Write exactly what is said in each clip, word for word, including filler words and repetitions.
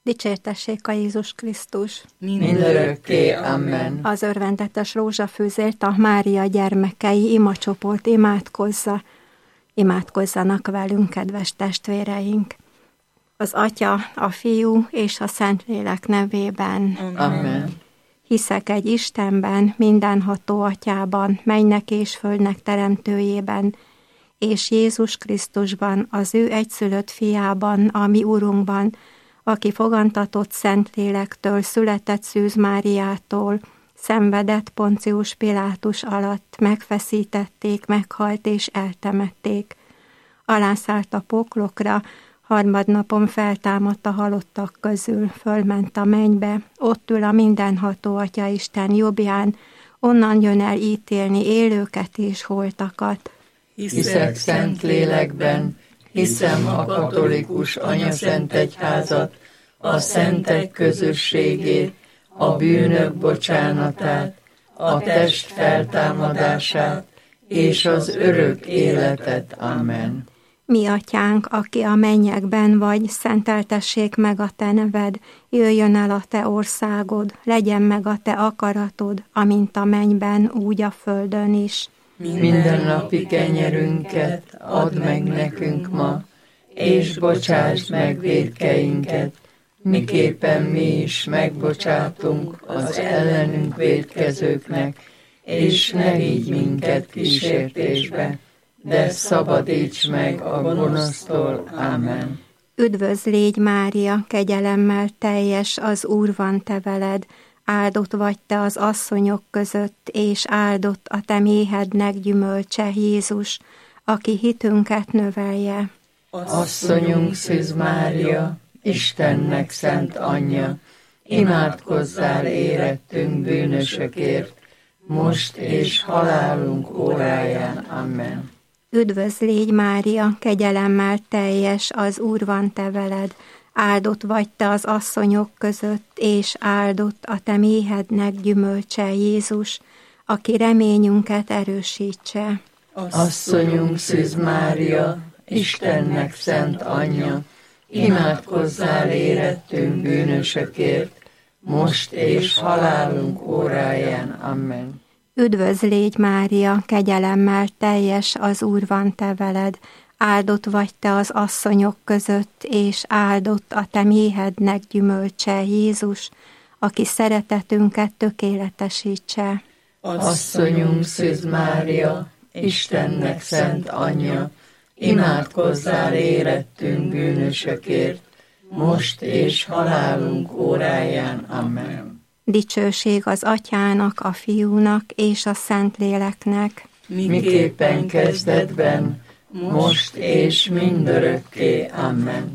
Dicsértessék a Jézus Krisztus! Mindörökké, amen. Az örvendetes rózsafűzért a Mária gyermekei imacsoport imádkozza. Imádkozzanak velünk, kedves testvéreink! Az Atya, a Fiú és a Szentlélek nevében. Amen. Hiszek egy Istenben, mindenható Atyában, mennynek és földnek teremtőjében, és Jézus Krisztusban, az ő egyszülött fiában, a mi Urunkban, aki fogantatott Szentlélektől, született Szűz Máriától, szenvedett Poncius Pilátus alatt, megfeszítették, meghalt és eltemették. Alászállt a poklokra, harmadnapon feltámadt a halottak közül, fölment a mennybe, ott ül a mindenható Atya Isten jobbján, onnan jön el ítélni élőket és holtakat. Hiszek Szentlélekben, hiszem a katolikus anyaszent egyházat, a szentek közösségét, a bűnök bocsánatát, a test feltámadását és az örök életet. Amen. Mi Atyánk, aki a mennyekben vagy, szenteltessék meg a te neved, jöjjön el a te országod, legyen meg a te akaratod, amint a mennyben, úgy a földön is. Mindennapi kenyerünket add meg nekünk ma, és bocsásd meg vétkeinket, miképpen mi is megbocsátunk az ellenünk vétkezőknek, és ne vigy minket kísértésbe, de szabadíts meg a gonosztól. Amen. Üdvözl légy, Mária, kegyelemmel teljes, az Úr van te veled, áldott vagy te az asszonyok között, és áldott a te méhednek gyümölcse, Jézus, aki hitünket növelje. Asszonyunk Szűz Mária, Istennek szent anyja, imádkozzál érettünk bűnösökért, most és halálunk óráján. Amen. Üdvözl légy, Mária, kegyelemmel teljes, az Úr van te veled, áldott vagy te az asszonyok között, és áldott a te méhednek gyümölcse, Jézus, aki reményünket erősítse. Asszonyunk Szűz Mária, Istennek szent anyja, imádkozzál érettünk bűnösökért, most és halálunk óráján. Amen. Üdvözl légy, Mária, kegyelemmel teljes, az Úr van te veled, áldott vagy te az asszonyok között, és áldott a te méhednek gyümölcse, Jézus, aki szeretetünket tökéletesítse. Asszonyunk Szűz Mária, Istennek szent anyja, imádkozzál érettünk bűnösökért, most és halálunk óráján. Amen. Dicsőség az Atyának, a Fiúnak és a Szentléleknek, miképpen kezdetben, most és mindörökké. Amen.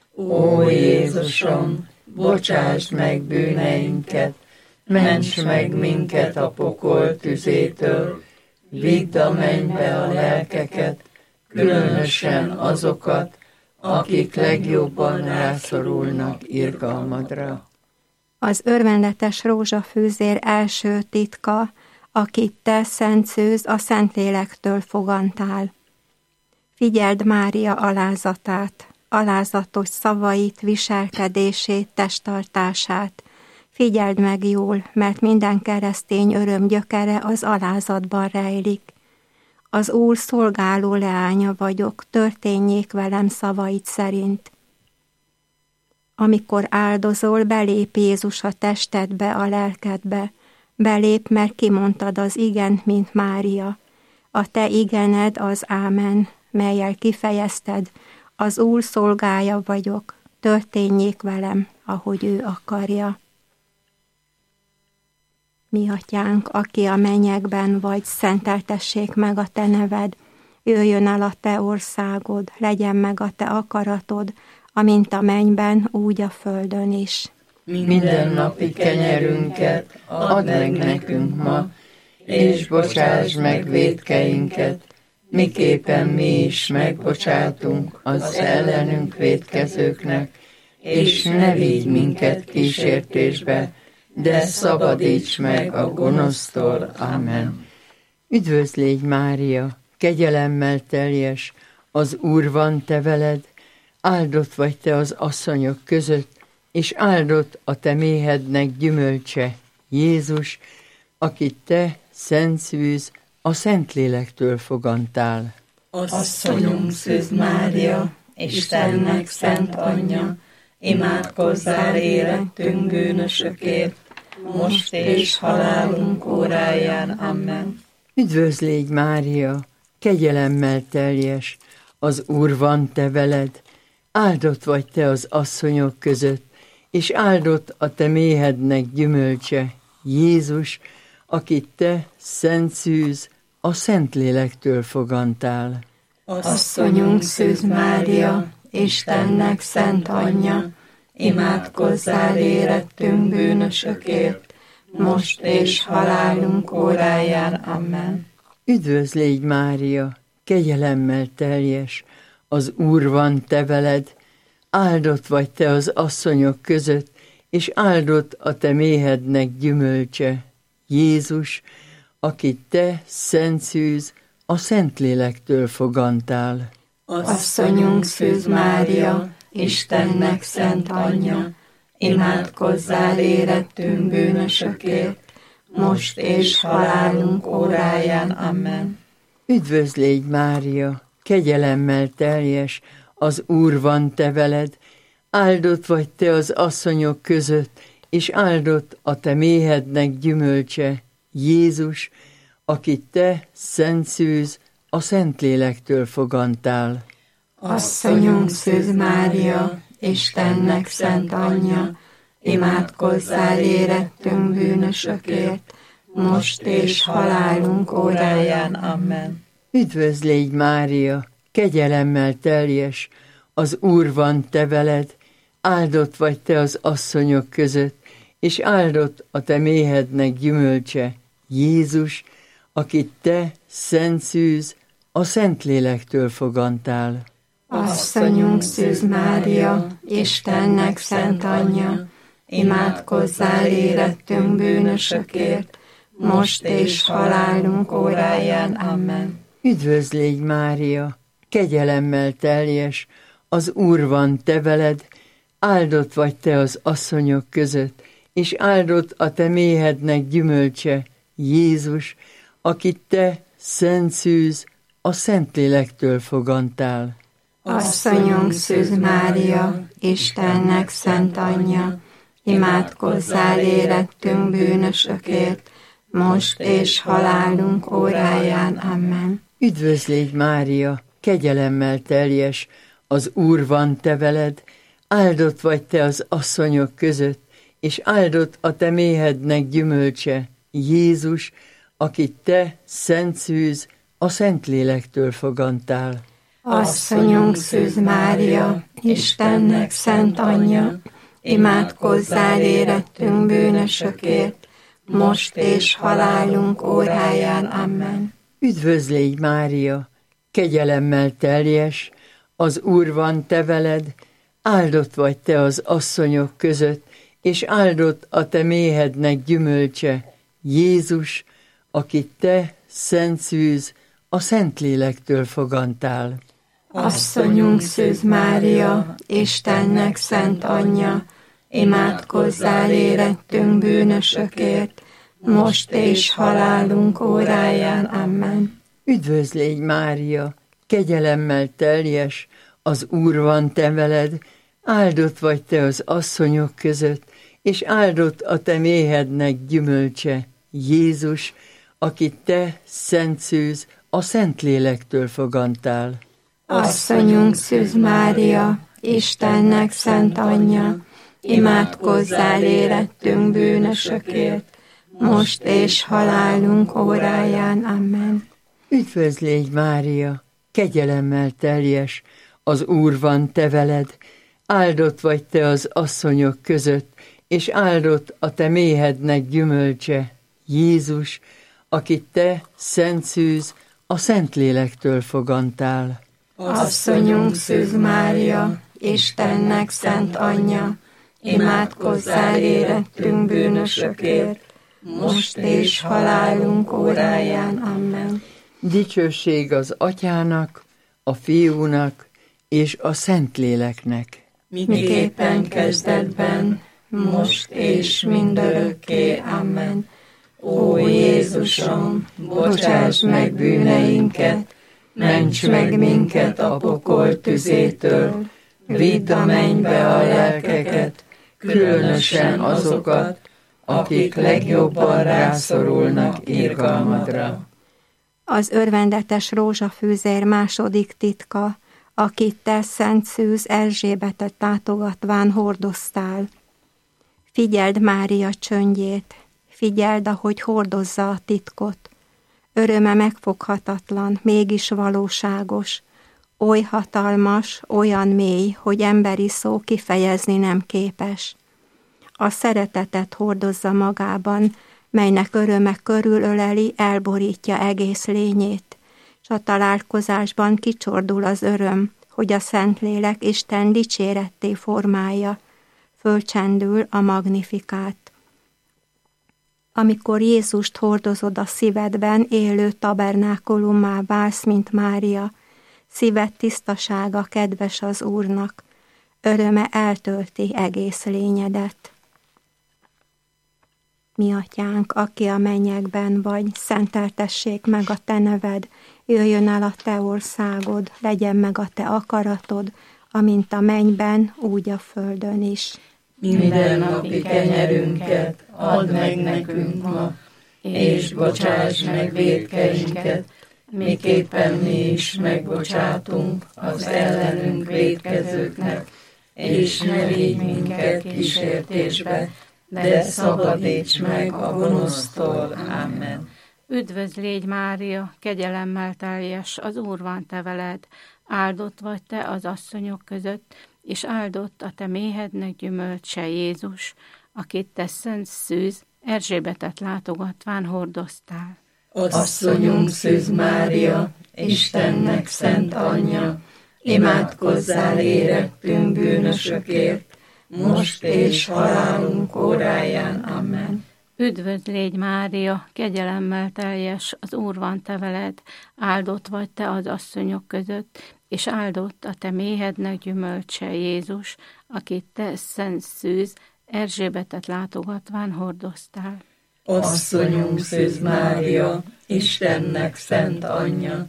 Ó Jézusom, bocsásd meg bűneinket, ments meg minket a pokol tüzétől, vidd a mennybe a lelkeket, különösen azokat, akik legjobban rászorulnak irgalmadra. Az örvendetes rózsafűzér első titka, akit te, Szent Szűz, a Szentlélektől fogantál. Figyeld Mária alázatát, alázatos szavait, viselkedését, testtartását. Figyeld meg jól, mert minden keresztény öröm gyökere az alázatban rejlik. Az Úr szolgáló leánya vagyok, történjék velem szavait szerint. Amikor áldozol, belép Jézus a testedbe, a lelkedbe. Belép, mert kimondtad az igent, mint Mária. A te igened az ámen, mellyel kifejezted, az Úr szolgája vagyok, történjék velem, ahogy ő akarja. Mi Atyánk, aki a mennyekben vagy, szenteltessék meg a te neved, jöjjön el a te országod, legyen meg a te akaratod, amint a mennyben, úgy a földön is. Mindennapi kenyerünket add meg nekünk ma, és bocsásd meg vétkeinket, miképpen mi is megbocsátunk az ellenünk vétkezőknek, és ne vigy minket kísértésbe, de szabadíts meg a gonosztól. Amen. Üdvözl légy, Mária, kegyelemmel teljes, az Úr van te veled, áldott vagy te az asszonyok között, és áldott a te méhednek gyümölcse, Jézus, akit te, Szent Szűz, a Szentlélektől fogantál. Asszonyunk Szűz Mária, Istennek szent anyja, imádkozzál érettünk bűnösökért, most és halálunk óráján. Amen. Üdvözl légy, Mária, kegyelemmel teljes, az Úr van te veled, áldott vagy te az asszonyok között, és áldott a te méhednek gyümölcse, Jézus, akit te, Szent Szűz, a Szentlélektől fogantál. Asszonyunk Szűz Mária, Istennek szent anyja, imádkozzál érettünk bűnösökért, most és halálunk óráján. Amen. Üdvözl légy, Mária, kegyelemmel teljes, az Úr van te veled, áldott vagy te az asszonyok között, és áldott a te méhednek gyümölcse, Jézus, akit te, Szent Szűz, a Szentlélektől fogantál. Asszonyunk Szűz Mária, Istennek szent anyja, imádkozzál érettünk bűnösökért, most és halálunk óráján. Amen. Üdvözl légy, Mária, kegyelemmel teljes, az Úr van te veled, áldott vagy te az asszonyok között, és áldott a te méhednek gyümölcse, Jézus, akit te, Szent Szűz, a Szentlélektől fogantál. Asszonyunk Szűz Mária, Istennek szent anyja, imádkozzál érettünk bűnösökért, most és halálunk óráján. Amen. Üdvözl légy, Mária, kegyelemmel teljes, az Úr van te veled, áldott vagy te az asszonyok között, és áldott a te méhednek gyümölcse, Jézus, akit te, Szent Szűz, a Szentlélektől fogantál. Asszonyunk Szűz Mária, Istennek szent anyja, imádkozzál érettünk bűnösökért, most és halálunk óráján. Amen. Üdvözl légy, Mária, kegyelemmel teljes, az Úr van te veled, áldott vagy te az asszonyok között, és áldott a te méhednek gyümölcse, Jézus, akit te, Szent Szűz, a Szentlélektől fogantál. Asszonyunk Szűz Mária, Istennek szent anyja, imádkozzál érettünk bűnösökért, most és halálunk óráján. Amen. Üdvözl légy, Mária, kegyelemmel teljes, az Úr van te veled, áldott vagy te az asszonyok között, és áldott a te méhednek gyümölcse, Jézus, akit te, Szent Szűz, a Szentlélektől fogantál. Asszonyunk Szűz Mária, Istennek szent anyja, imádkozzál érettünk bűnösökért, most és halálunk óráján. Amen. Üdvözl légy, Mária, kegyelemmel teljes, az Úr van te veled, áldott vagy te az asszonyok között, és áldott a te méhednek gyümölcse, Jézus, akit te, Szent Szűz, a Szentlélektől fogantál. Asszonyunk Szűz Mária, Istennek szent anyja, imádkozzál érettünk bűnösökért, most és halálunk óráján. Amen. Üdvözl légy, Mária, kegyelemmel teljes, az Úr van te veled, áldott vagy te az asszonyok között, és áldott a te méhednek gyümölcse, Jézus, akit te, Szent Szűz, a Szentlélektől fogantál. Asszonyunk Szűz Mária, Istennek szent anyja, imádkozzál érettünk bűnösökért, most és halálunk óráján. Amen. Üdvözl légy, Mária, kegyelemmel teljes, az Úr van te veled, áldott vagy te az asszonyok között, és áldott a te méhednek gyümölcse, Jézus, akit te, Szent Szűz, a Szentlélektől fogantál. Asszonyunk Szűz Mária, Istennek szent anyja, imádkozzál érettünk bűnösökért, most és halálunk óráján. Amen. Dicsőség az Atyának, a Fiúnak és a Szentléleknek. miképpen kezdetben, most és mindörökké. Amen. Ó Jézusom, bocsáss meg bűneinket, ments meg minket a pokol tüzétől, vidd a mennybe a lelkeket, különösen azokat, akik legjobban rászorulnak irgalmadra. Az örvendetes rózsafűzér második titka, akit te Szent Szűz Erzsébetet látogatván hordoztál. Figyeld Mária csöndjét, figyeld, ahogy hordozza a titkot. Öröme megfoghatatlan, mégis valóságos, oly hatalmas, olyan mély, hogy emberi szó kifejezni nem képes. A szeretetet hordozza magában, melynek öröme körülöleli, elborítja egész lényét, s a találkozásban kicsordul az öröm, hogy a Szentlélek Isten dicséretté formálja, fölcsendül a magnifikát. Amikor Jézust hordozod a szívedben, élő tabernákulummá válsz, mint Mária, szíved tisztasága kedves az Úrnak, öröme eltölti egész lényedet. Mi atyánk, aki a mennyekben vagy, szenteltessék meg a te neved, jöjjön el a te országod, legyen meg a te akaratod, amint a mennyben, úgy a földön is. Minden napi kenyerünket add meg nekünk ma, és bocsáss meg vétkeinket, miképpen mi is megbocsátunk az ellenünk vétkezőknek, és ne védj minket kísértésbe, de szabadíts meg a gonosztól. Amen. Üdvözl légy Mária, kegyelemmel teljes, az Úr van te veled, áldott vagy te az asszonyok között, és áldott a te méhednek gyümölcse Jézus, akit te Szent Szűz Erzsébetet látogatván hordoztál. Asszonyunk Szűz Mária, Istennek szent anyja, imádkozzál érettünk bűnösökért, most és halálunk óráján. Amen. Üdvözl légy Mária, kegyelemmel teljes, az Úr van te veled, áldott vagy te az asszonyok között, és áldott a te méhednek gyümölcse Jézus, akit te Szent Szűz Erzsébetet látogatván hordoztál. Asszonyunk Szűz Mária, Istennek szent anyja,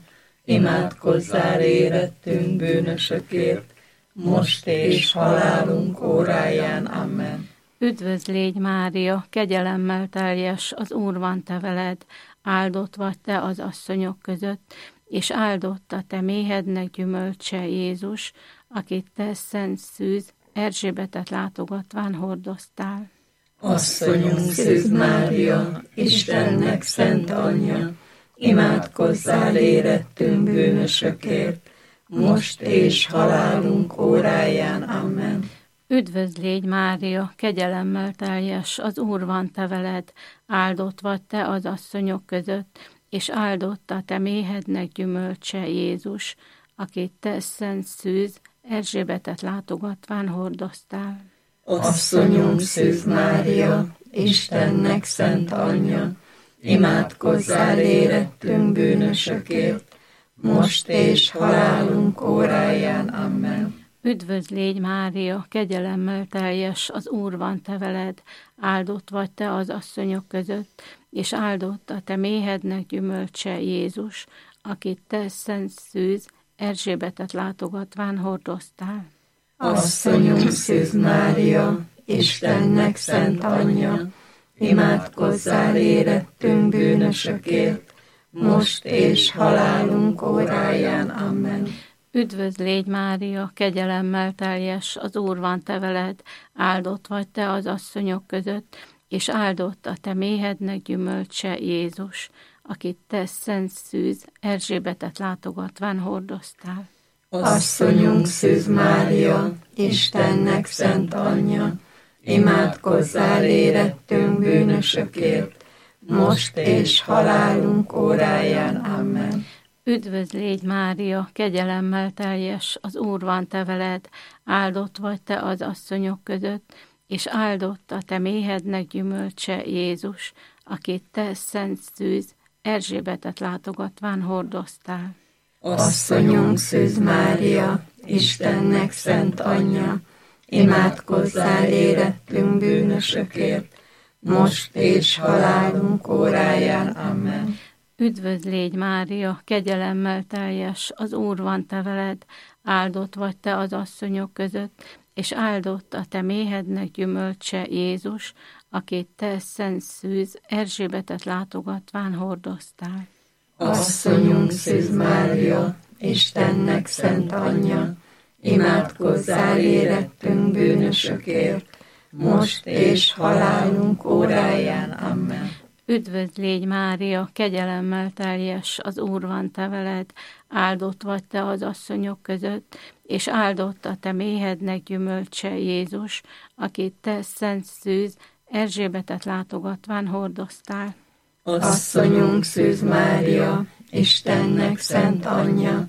imádkozzál érettünk bűnösökért, most és halálunk óráján. Amen. Üdvözl légy Mária, kegyelemmel teljes, az Úr van te veled, áldott vagy te az asszonyok között, és áldott a te méhednek gyümölcse Jézus, akit te Szent Szűz Erzsébetet látogatván hordoztál. Asszonyunk Szűz Mária, Istennek szent anyja, imádkozzál érettünk bűnösökért, most és halálunk óráján. Amen. Üdvözl légy Mária, kegyelemmel teljes, az Úr van te veled, áldott vagy te az asszonyok között, és áldott a te méhednek gyümölcse Jézus, akit te Szent Szűz Erzsébetet látogatván hordoztál. Asszonyunk Szűz Mária, Istennek szent anyja, imádkozzál érettünk bűnösökért, most és halálunk óráján. Amen. Üdvözl légy Mária, kegyelemmel teljes, az Úr van te veled, áldott vagy te az asszonyok között, és áldott a te méhednek gyümölcse Jézus, akit te Szent Szűz Erzsébetet látogatván hordoztál. Asszonyunk Szűz Mária, Istennek szent anyja, imádkozzál érettünk bűnösökért, most és halálunk óráján. Amen. Üdvözl légy Mária, kegyelemmel teljes, az Úr van te veled, áldott vagy te az asszonyok között, és áldott a te méhednek gyümölcse Jézus, akit te Szent Szűz Erzsébetet látogatván hordoztál. Asszonyunk Szűz Mária, Istennek szent anyja, imádkozzál érettünk bűnösökért, most és halálunk óráján. Amen. Üdvözl légy Mária, kegyelemmel teljes, az Úr van te veled, áldott vagy te az asszonyok között, és áldott a te méhednek gyümölcse Jézus, akit te Szent Szűz Erzsébetet látogatván hordoztál. Asszonyunk Szűz Mária, Istennek szent anyja, imádkozzál érettünk bűnösökért, most és halálunk óráján. Amen. Üdvözl légy, Mária, kegyelemmel teljes, az Úr van te veled, áldott vagy te az asszonyok között, és áldott a te méhednek gyümölcse, Jézus, akit te szent szűz Erzsébetet látogatván hordoztál. Asszonyunk Szűz Mária, Istennek szent anyja, imádkozzál érettünk bűnösökért, most és halálunk óráján. Amen. Üdvözl légy, Mária, kegyelemmel teljes, az Úr van te veled, áldott vagy te az asszonyok között, és áldott a te méhednek gyümölcse, Jézus, akit te szent szűz Erzsébetet látogatván hordoztál. Asszonyunk Szűz Mária, Istennek szent anyja,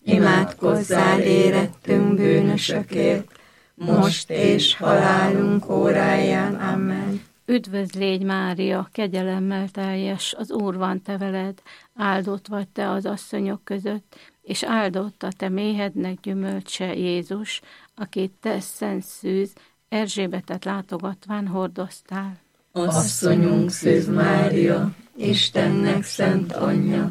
imádkozzál érettünk bűnösökért, most és halálunk óráján. Amen. Üdvözl légy, Mária, kegyelemmel teljes, az Úr van te veled, áldott vagy te az asszonyok között, és áldott a te méhednek gyümölcse, Jézus, akit te szent szűz Erzsébetet látogatván hordoztál. Asszonyunk Szűz Mária, Istennek szent anyja,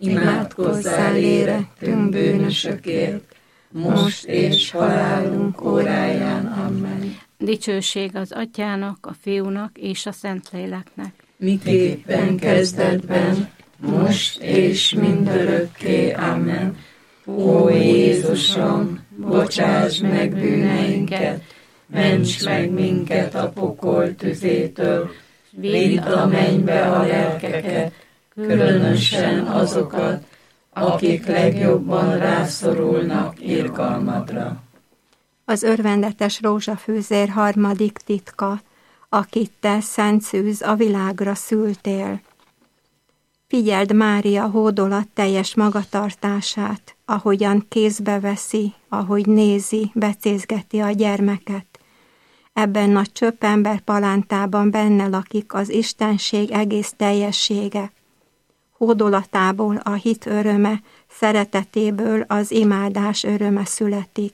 imádkozzál érettünk bűnösökért, most és halálunk óráján. Amen. Dicsőség az Atyának, a Fiúnak és a Szentléleknek. Miképpen kezdetben, most és mindörökké. Amen. Ó Jézusom, bocsáss meg bűneinket, ments meg minket a pokol tüzétől, vidd a mennybe a lelkeket, különösen azokat, akik legjobban rászorulnak irgalmadra. Az örvendetes rózsafűzér harmadik titka, akit te, szent szűz, a világra szültél. Figyeld Mária hódolat teljes magatartását, ahogyan kézbe veszi, ahogy nézi, becézgeti a gyermeket. Ebben a csöppember palántában benne lakik az istenség egész teljessége. Hódolatából a hit öröme, szeretetéből az imádás öröme születik.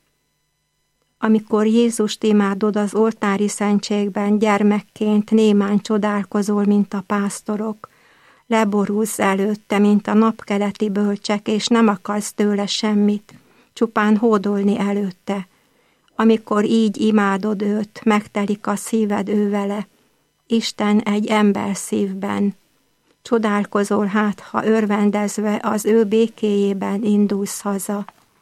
Amikor Jézust imádod az oltári szentségben, gyermekként némán csodálkozol, mint a pásztorok. Leborulsz előtte, mint a napkeleti bölcsek, és nem akarsz tőle semmit, csupán hódolni előtte. Amikor így imádod őt, megtelik a szíved ővele. Isten egy ember szívben. Csodálkozol hát, ha örvendezve az ő békéjében indulsz haza.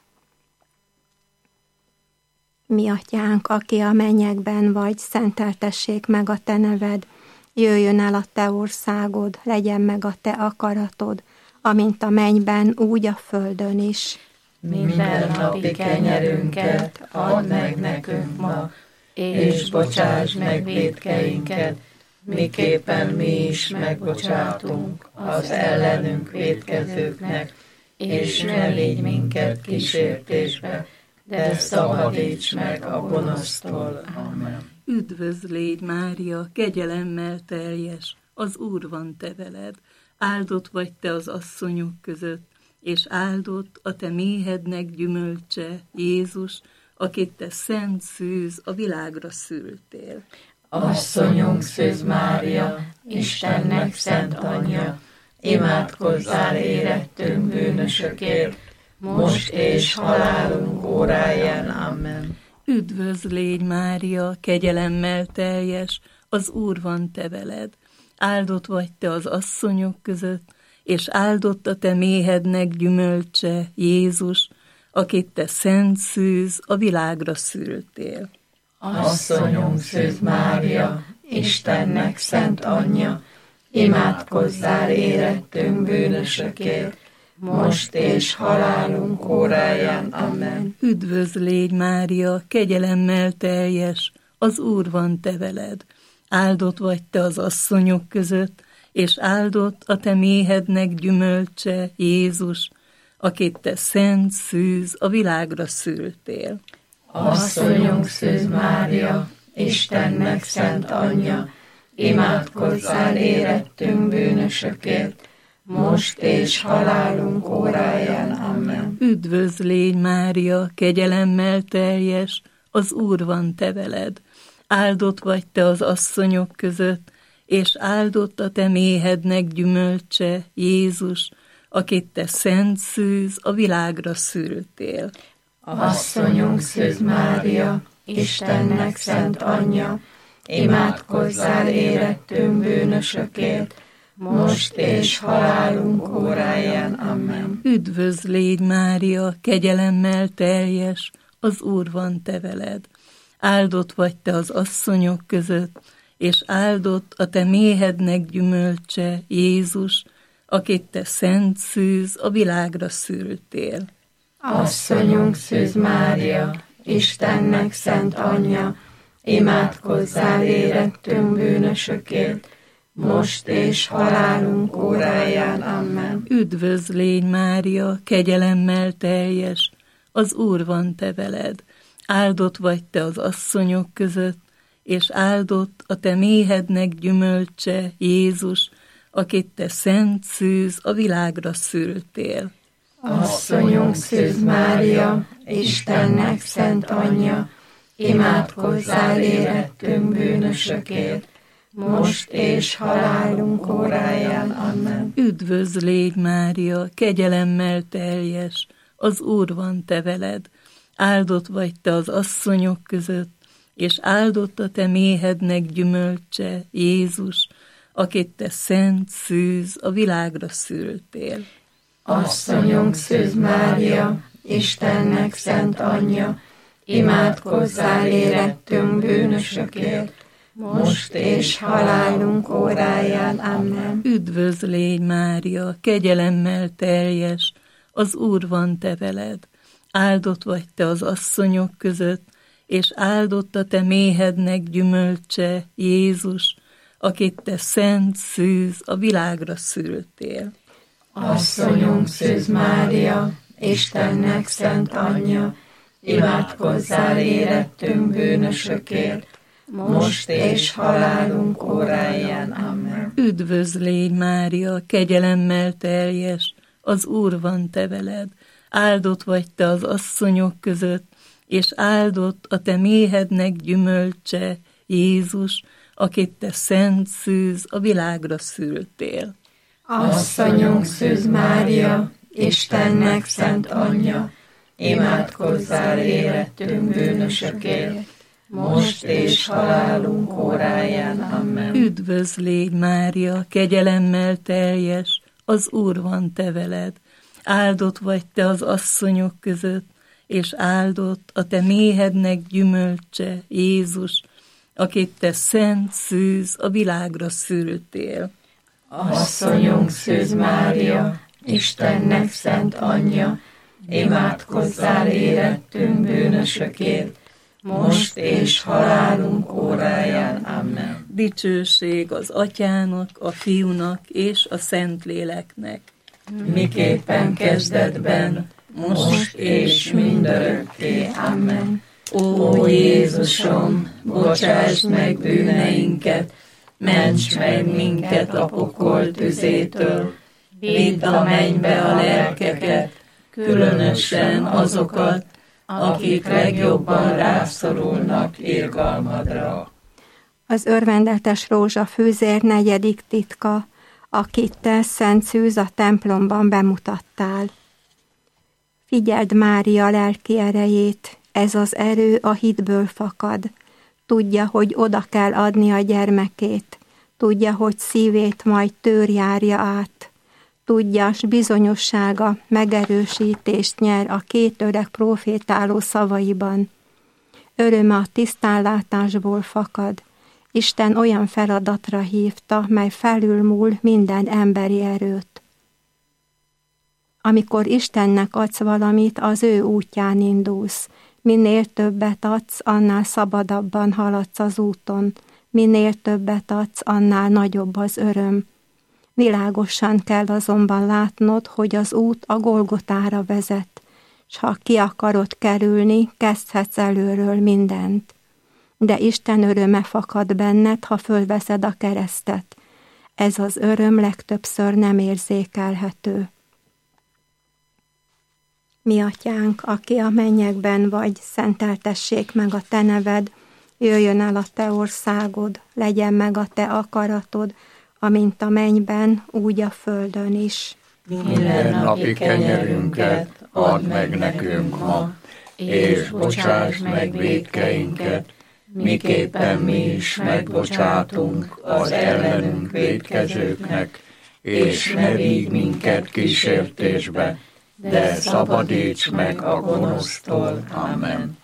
Mi atyánk, aki a mennyekben vagy, szenteltessék meg a te neved. Jöjjön el a te országod, legyen meg a te akaratod, amint a mennyben, úgy a földön is. Minden napi kenyerünket add meg nekünk ma, és bocsáss meg vétkeinket, miképpen mi is megbocsátunk az ellenünk vétkezőknek, és ne légy minket kísértésbe, de szabadíts meg a gonosztól. Amen. Üdvözl légy, Mária, kegyelemmel teljes, az Úr van te veled, áldott vagy te az asszonyok között, és áldott a te méhednek gyümölcse, Jézus, akit te szent szűz a világra szültél. Asszonyunk Szűz Mária, Istennek szent anyja, imádkozzál érettünk bűnösökért, most és halálunk óráján. Amen. Üdvözl légy, Mária, kegyelemmel teljes, az Úr van te veled, áldott vagy te az asszonyok között, és áldott a te méhednek gyümölcse, Jézus, akit te szent szűz a világra szültél. Asszonyunk Szűz Mária, Istennek szent anyja, imádkozzál érettünk bűnösökért, most és halálunk óráján. Amen. Üdvözl légy, Mária, kegyelemmel teljes, az Úr van te veled, áldott vagy te az asszonyok között, és áldott a te méhednek gyümölcse, Jézus, akit te szent szűz a világra szültél. Asszonyunk Szűz Mária, Istennek szent anyja, imádkozzál érettünk bűnösökért, most és halálunk óráján. Amen. Üdvözl légy, Mária, kegyelemmel teljes, az Úr van te veled. Áldott vagy te az asszonyok között, és áldott a te méhednek gyümölcse, Jézus, akit te szent szűz a világra szültél. Asszonyunk Szűz Mária, Istennek szent anyja, imádkozzál érettünk bűnösökért, most és halálunk óráján. Amen. Üdvözl légy, Mária, kegyelemmel teljes, az Úr van te veled. Áldott vagy te az asszonyok között, és áldott a te méhednek gyümölcse, Jézus, akit te szent szűz a világra szültél. Asszonyunk Szűz Mária, Istennek szent anyja, imádkozzál érettünk bűnösökért, most és halálunk óráján. Amen. Üdvözl légy, Mária, kegyelemmel teljes, az Úr van te veled. Áldott vagy te az asszonyok között, és áldott a te méhednek gyümölcse, Jézus, akit te szent szűz a világra szültél. Asszonyunk Szűz Mária, Istennek szent anyja, imádkozzál érettünk bűnösökért, most és halálunk óráján. Amen. Üdvözl légy, Mária, kegyelemmel teljes, az Úr van te veled. Áldott vagy te az asszonyok között, és áldott a te méhednek gyümölcse, Jézus, akit te szent szűz a világra szültél. Asszonyunk Szűz Mária, Istennek szent anyja, imádkozzál érettünk bűnösökért, most és halálunk óráján. Amen. Üdvözl légy, Mária, kegyelemmel teljes, az Úr van te veled. Áldott vagy te az asszonyok között, és áldott a te méhednek gyümölcse, Jézus, akit te szent szűz a világra szültél. Asszonyunk Szűz Mária, Istennek szent anyja, imádkozzál érettünk bűnösökért, most és halálunk óráján. Amen. Üdvözl légy, Mária, kegyelemmel teljes, az Úr van te veled. Áldott vagy te az asszonyok között, és áldott a te méhednek gyümölcse, Jézus, akit te szent szűz a világra szültél. Asszonyunk Szűz Mária, Istennek szent anyja, imádkozzál érettünk bűnösökért, most és halálunk óráján. Amen. Üdvözl légy, Mária, kegyelemmel teljes, az Úr van te veled. Áldott vagy te az asszonyok között, és áldott a te méhednek gyümölcse, Jézus, akit te szent szűz a világra szültél. Asszonyunk Szűz Mária, Istennek szent anyja, imádkozzál érettünk bűnösökért, most és halálunk óráján. Amen. Dicsőség az Atyának, a Fiúnak és a Szentléleknek. Miképpen kezdetben, most és mindörökké. Amen. Ó Jézusom, bocsásd meg bűneinket, ments meg minket a pokol tüzétől, vidd a mennybe a lelkeket, különösen azokat, akik legjobban rászorulnak irgalmadra. Az örvendetes rózsafűzér negyedik titka, akit te, Szent Szűz, a templomban bemutattál. Figyeld Mária lelki erejét, ez az erő a hitből fakad. Tudja, hogy oda kell adni a gyermekét, tudja, hogy szívét majd tőr járja át. Tudja, s bizonyossága megerősítést nyer a két öreg profétáló szavaiban. Öröme a tisztánlátásból fakad. Isten olyan feladatra hívta, mely felülmúl minden emberi erőt. Amikor Istennek adsz valamit, az ő útján indulsz. Minél többet adsz, annál szabadabban haladsz az úton. Minél többet adsz, annál nagyobb az öröm. Világosan kell azonban látnod, hogy az út a Golgotára vezet, s ha ki akarod kerülni, kezdhetsz előről mindent. De Isten öröme fakad benned, ha fölveszed a keresztet. Ez az öröm legtöbbször nem érzékelhető. Mi atyánk, aki a mennyekben vagy, szenteltessék meg a te neved, jöjjön el a te országod, legyen meg a te akaratod, amint a mennyben, úgy a földön is. Minden napi kenyerünket add meg nekünk ma, és bocsáss meg vétkeinket, miképpen mi is megbocsátunk az ellenünk vétkezőknek, és ne vigy minket kísértésbe, de szabadíts meg a gonosztól. Amen.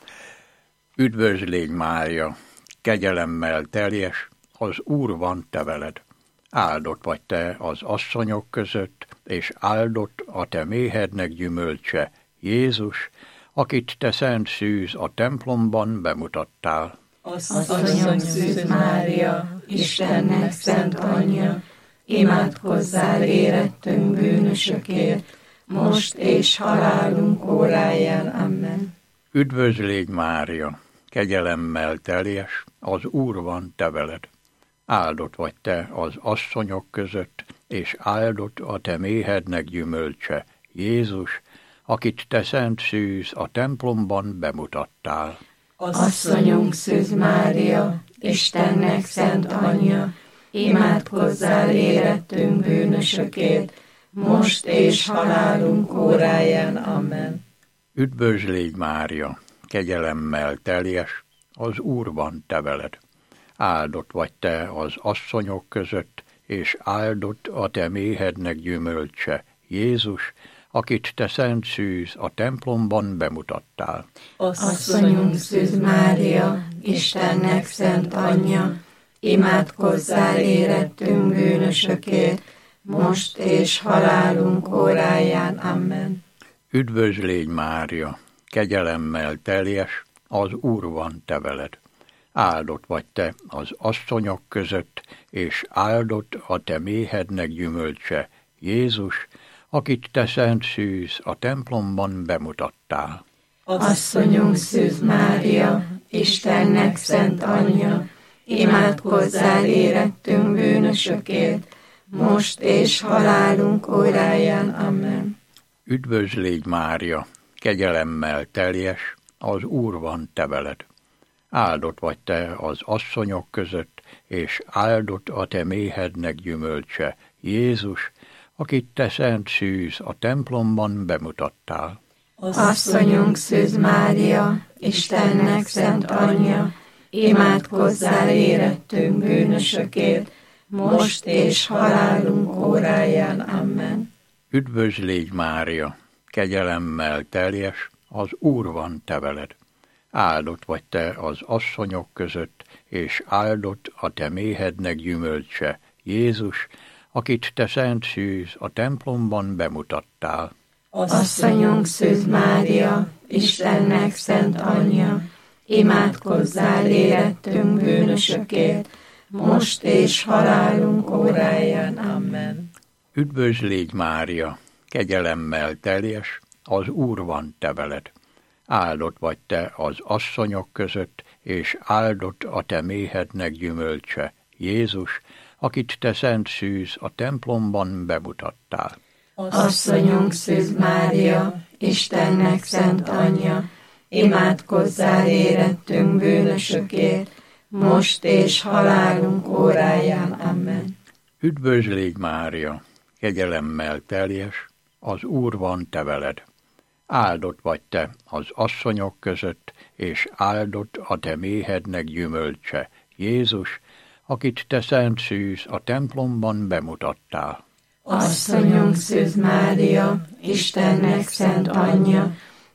Üdvözlégy Mária, kegyelemmel teljes, az Úr van te veled. Áldott vagy te az asszonyok között, és áldott a te méhednek gyümölcse, Jézus, akit te szent szűz a templomban bemutattál. Asszonyom Szűz Mária, Istennek szent anyja, imádkozzál érettünk bűnösökért, most és halálunk óráján. Amen. Üdvözlégy Mária, kegyelemmel teljes, az Úr van te veled. Áldott vagy te az asszonyok között, és áldott a te méhednek gyümölcse, Jézus, akit te szent szűz a templomban bemutattál. Asszonyunk Szűz Mária, Istennek szent anyja, imádkozzál érettünk bűnösökért, most és halálunk óráján. Amen. Üdvözlégy Mária, kegyelemmel teljes, az Úr van te veled. Áldott vagy te az asszonyok között, és áldott a te méhednek gyümölcse, Jézus, akit te szent szűz a templomban bemutattál. Asszonyunk Szűz Mária, Istennek szent anyja, imádkozzál érettünk bűnösökért, most és halálunk óráján. Amen. Üdvözlégy Mária, kegyelemmel teljes, az Úr van te veled. Áldott vagy te az asszonyok között, és áldott a te méhednek gyümölcse, Jézus, akit te szent szűz a templomban bemutattál. Asszonyunk Szűz Mária, Istennek szent anyja, imádkozzál érettünk bűnösökért, most és halálunk óráján. Amen. Üdvözlégy Mária, kegyelemmel teljes, az Úr van te veled. Áldott vagy te az asszonyok között, és áldott a te méhednek gyümölcse, Jézus, akit te szent szűz a templomban bemutattál. Asszonyunk Szűz Mária, Istennek szent anyja, imádkozzál érettünk bűnösökért, most és halálunk óráján. Amen. Üdvözlégy Mária, kegyelemmel teljes, az Úr van te veled. Áldott vagy te az asszonyok között, és áldott a te méhednek gyümölcse, Jézus, akit te szent szűz a templomban bemutattál. Asszonyunk Szűz Mária, Istennek szent anyja, imádkozzál érettünk bűnösökért, most és halálunk óráján. Amen. Üdvözlégy Mária, kegyelemmel teljes, az Úr van te veled. Áldott vagy te az asszonyok között, és áldott a te méhednek gyümölcse, Jézus, akit te szent szűz a templomban bemutattál. Asszonyunk Szűz Mária, Istennek szent anyja, imádkozzál érettünk bűnösökért, most és halálunk óráján. Amen. Üdvözlégy Mária, kegyelemmel teljes, az Úr van te veled. Áldott vagy te az asszonyok között, és áldott a te méhednek gyümölcse, Jézus, akit te szent szűz a templomban bemutattál. Asszonyunk Szűz Mária, Istennek szent anyja,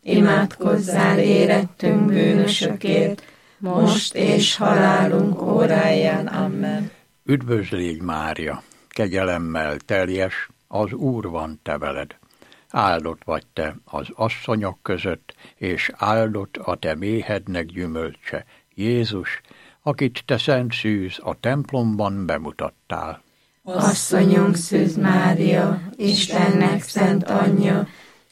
imádkozzál érettünk bűnösökért, most és halálunk óráján. Amen. Üdvözlégy Mária, kegyelemmel teljes, az Úr van te veled. Áldott vagy te az asszonyok között, és áldott a te méhednek gyümölcse, Jézus, akit te szent szűz a templomban bemutattál. Asszonyunk Szűz Mária, Istennek szent anyja,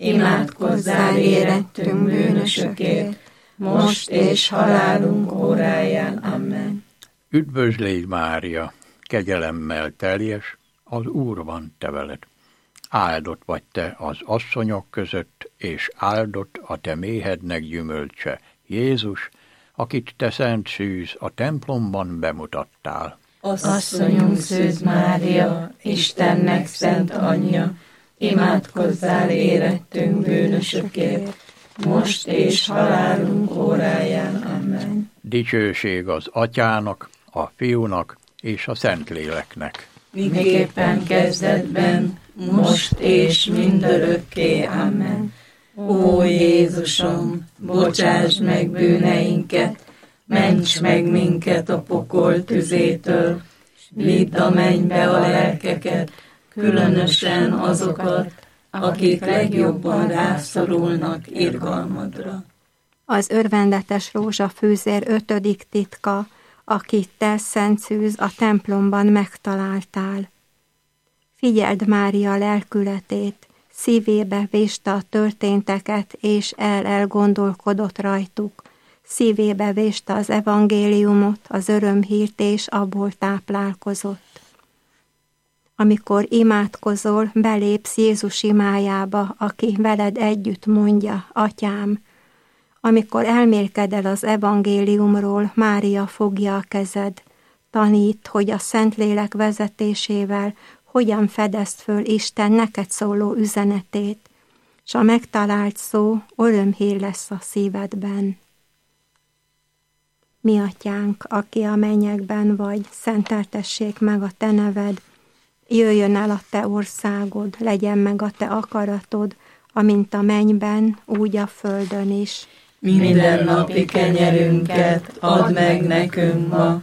imádkozzál érettünk bűnösökért, most és halálunk óráján. Amen. Üdvözlégy Mária, kegyelemmel teljes, az Úr van te veled. áldott vagy te az asszonyok között, és áldott a te méhednek gyümölcse, Jézus, akit te szent szűz a templomban bemutattál. Asszonyunk Szűz Mária, Istennek szent anyja, imádkozzál érettünk bűnösökért, most és halálunk óráján. Amen. Dicsőség az Atyának, a Fiúnak és a Szentléleknek. Miképpen kezdetben, most és mindörökké. Amen. Ó Jézusom, bocsásd meg bűneinket, ments meg minket a pokol tüzétől, vidd a mennybe a lelkeket, különösen azokat, akik legjobban rászorulnak irgalmadra. Az örvendetes rózsafűzér ötödik titka, akit te, Szent Szűz, a templomban megtaláltál. Figyeld Mária lelkületét, szívébe véste a történteket, és el-elgondolkodott rajtuk. Szívébe véste az evangéliumot, az örömhírt, és abból táplálkozott. Amikor imádkozol, belépsz Jézus imájába, aki veled együtt mondja, Atyám. Amikor elmélkedel az evangéliumról, Mária fogja a kezed. Tanít, hogy a Szentlélek vezetésével hogyan fedezd föl Isten neked szóló üzenetét, s a megtalált szó örömhír lesz a szívedben. Mi Atyánk, aki a mennyekben vagy, szenteltessék meg a te neved, jöjjön el a te országod, legyen meg a te akaratod, amint a mennyben, úgy a földön is. Minden napi kenyerünket add meg nekünk ma,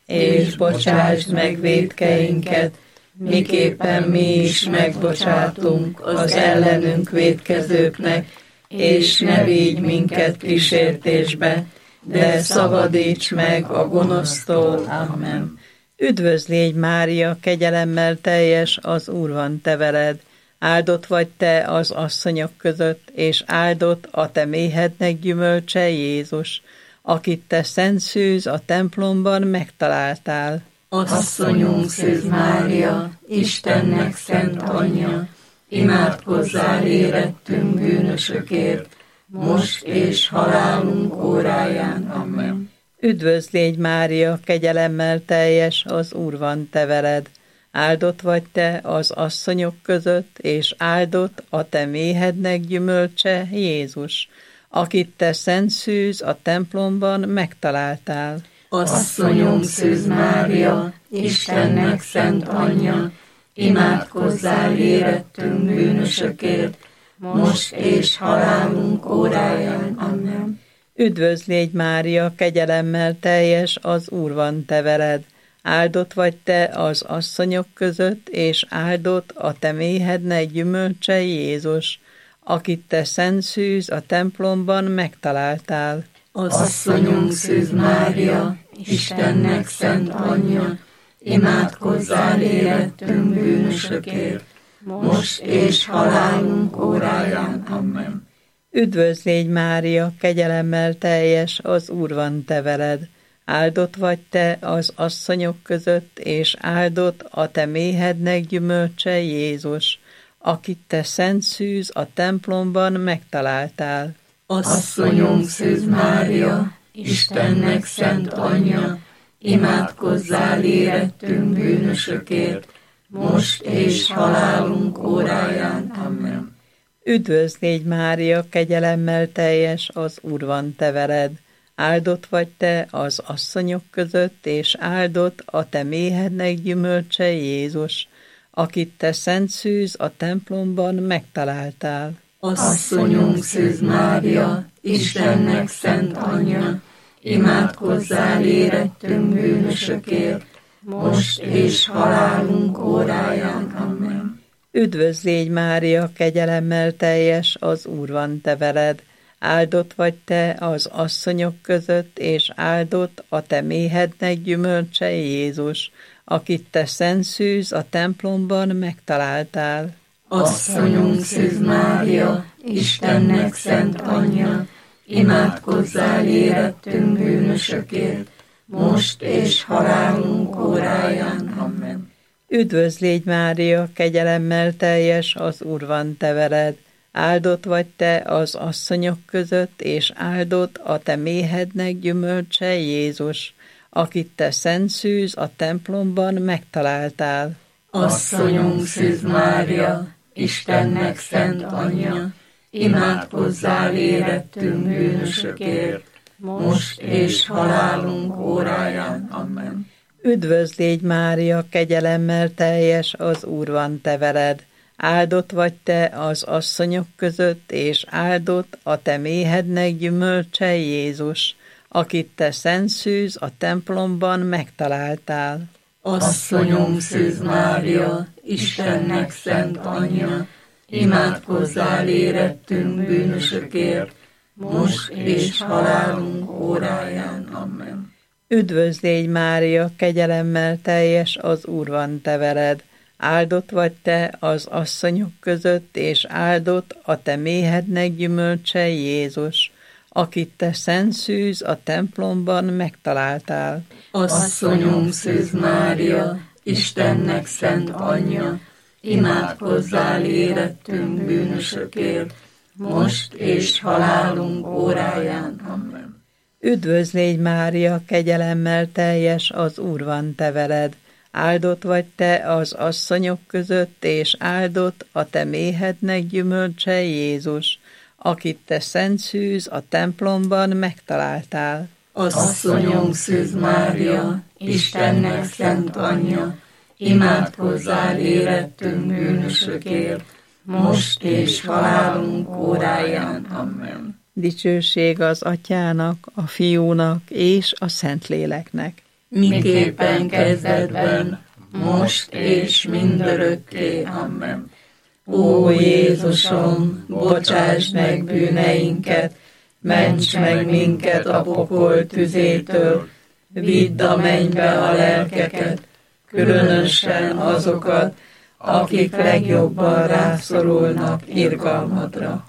és bocsásd meg vétkeinket, miképpen mi is megbocsátunk az ellenünk vétkezőknek, és ne vigy minket kísértésbe, de szabadíts meg a gonosztól. Amen. Üdvözl légy, Mária, kegyelemmel teljes, az Úr van te veled. Áldott vagy te az asszonyok között, és áldott a te méhednek gyümölcse, Jézus, akit te, Szent Szűz, a templomban megtaláltál. Asszonyunk Szűz Mária, Istennek szent anyja, imádkozzál érettünk bűnösökért, most és halálunk óráján. Amen. Üdvözl légy, Mária, kegyelemmel teljes, az Úr van te veled. Áldott vagy te az asszonyok között, és áldott a te méhednek gyümölcse, Jézus, akit te, Szent Szűz, a templomban megtaláltál. Asszonyunk Szűz Mária, Istennek szent anyja, imádkozzál érettünk bűnösökért, most és halálunk óráján. Amen. Üdvözl légy, Mária, kegyelemmel teljes, az Úr van te veled. Áldott vagy te az asszonyok között, és áldott a te méhednek gyümölcse, Jézus, akit te, Szent Szűz, a templomban megtaláltál. Asszonyunk Szűz Mária, Istennek szent anyja, imádkozzál érettünk bűnösökért, most és halálunk óráján. Amen. Üdvözl légy, Mária, kegyelemmel teljes, az Úr van te veled. Áldott vagy te az asszonyok között, és áldott a te méhednek gyümölcse, Jézus, akit te, Szent Szűz, a templomban megtaláltál. Asszonyunk Szűz Mária, Istennek szent anyja, imádkozzál érettünk bűnösökért, most és halálunk óráján. Amen. Üdvözl légy, Mária, kegyelemmel teljes, az Úr van te veled. Áldott vagy te az asszonyok között, és áldott a te méhednek gyümölcse, Jézus, akit te, Szent Szűz, a templomban megtaláltál. Asszonyunk Szűz Mária, Istennek szent anyja, imádkozzál érettünk bűnösökért, most és halálunk óráján. Amen. Üdvözl légy, Mária, kegyelemmel teljes, az Úr van te veled. Áldott vagy te az asszonyok között, és áldott a te méhednek gyümölcse, Jézus, akit te, Szent Szűz, a templomban megtaláltál. Asszonyunk Szűz Mária, Istennek szent anyja, imádkozzál érettünk bűnösökért, most és halálunk óráján. Amen. Üdvözl légy, Mária, kegyelemmel teljes, az Úr van te veled. Áldott vagy te az asszonyok között, és áldott a te méhednek gyümölcse, Jézus, akit te szent szűz a templomban megtaláltál. Asszonyunk Szűz Mária, Istennek szent anyja, imádkozzál érettünk bűnösökért, most és halálunk óráján. Amen. Üdvözl légy, Mária, kegyelemmel teljes, az Úr van te veled. Áldott vagy te az asszonyok között, és áldott a te méhednek gyümölcse, Jézus, akit te szent szűz a templomban megtaláltál. Asszonyunk Szűz Mária, Istennek szent anyja, imádkozzál érettünk bűnösökért, most és halálunk óráján. Amen. Üdvözl légy, Mária, kegyelemmel teljes, az Úr van te veled. Áldott vagy te az asszonyok között, és áldott a te méhednek gyümölcse, Jézus, akit te szent szűz a templomban megtaláltál. Asszonyunk Szűz Mária, Istennek szent anyja, imádkozzál érettünk bűnösökért, most és halálunk óráján. Amen. Üdvözl légy, Mária, kegyelemmel teljes, az Úr van te veled. Áldott vagy te az asszonyok között, és áldott a te méhednek gyümölcse, Jézus, akit te szent szűz a templomban megtaláltál. Asszonyunk Szűz Mária, Istennek szent anyja, imádkozzál érettünk bűnösökért, most és halálunk óráján. Amen. Dicsőség az Atyának, a Fiúnak és a Szentléleknek. Miképpen kezdetben, most és mindörökké. Amen. Ó Jézusom, bocsásd meg bűneinket, ments meg minket a pokol tüzétől, vidd a mennybe a lelkeket, különösen azokat, akik legjobban rászorulnak irgalmadra.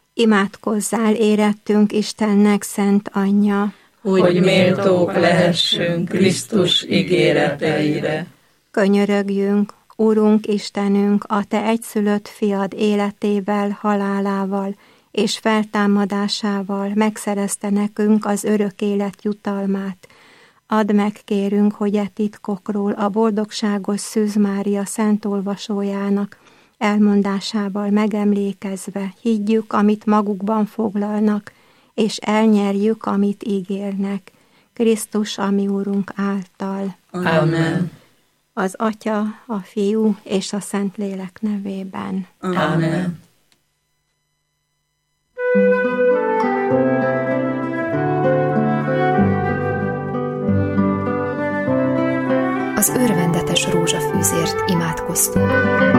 Imádkozzál érettünk Istennek szent anyja, hogy méltók lehessünk Krisztus ígéreteire. Könyörögjünk, Urunk Istenünk, a te egyszülött fiad életével, halálával és feltámadásával megszerezte nekünk az örök élet jutalmát. Add meg, kérünk, hogy e titkokról a boldogságos Szűz Mária szentolvasójának elmondásával megemlékezve higgyük, amit magukban foglalnak, és elnyerjük, amit ígérnek. Krisztus, a mi Úrunk által. Amen. Az Atya, a Fiú és a Szentlélek nevében. Amen. Az örvendetes rózsafűzért imádkoztunk.